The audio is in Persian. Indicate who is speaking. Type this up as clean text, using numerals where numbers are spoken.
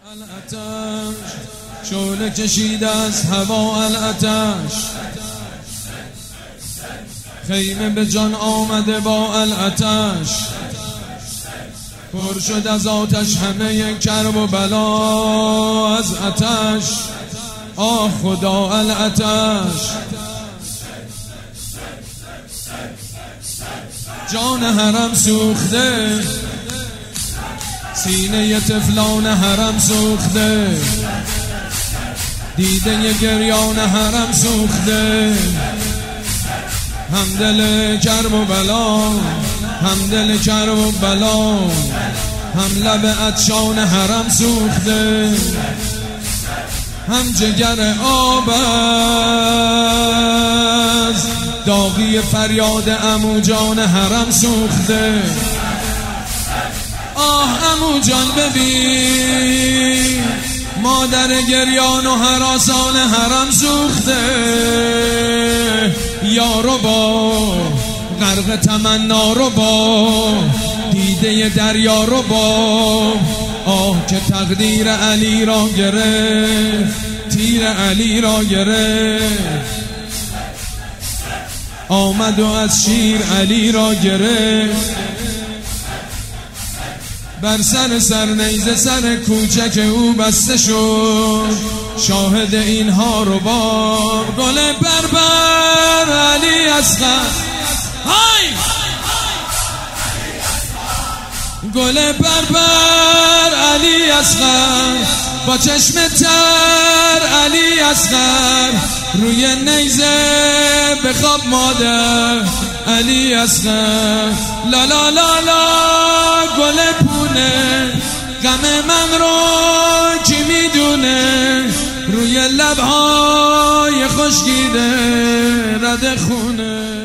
Speaker 1: الاتش شعله کشید از هوا الاتش، خیمه به جان آمده با الاتش، پر شد از آتش همه کرب و بلا از آتش. آه خدا الاتش، جان حرم سوخته، سینه طفلان حرم سوخته، دیده گریان حرم سوخته، همدل کرب و بلا، همدل کرب و بلا، هم لب عطشان حرم سوخته، هم جگر آب از داغی فریاد عمو جان حرم سوخته. آه عمو جان ببین، مادر گریان و هراسان حرم سوخته، یارو با غرق تمنا رو با دیده دریا رو با. آه که تقدیر علی را گرفت، تیر علی را گرفت، آمد و از شیر علی را گرفت، بر سر نیزه سر کوچک او بسته شد، شاهد اینها رو با گل بربر علی اصغر. های گل بربر علی اصغر، با چشم تر علی اصغر، روی نیزه بخواب مادر علی اصغر. لا لا لا لا گل پونه، غم من رو کی میدونه، روی لبهای خشکیده رد خونه.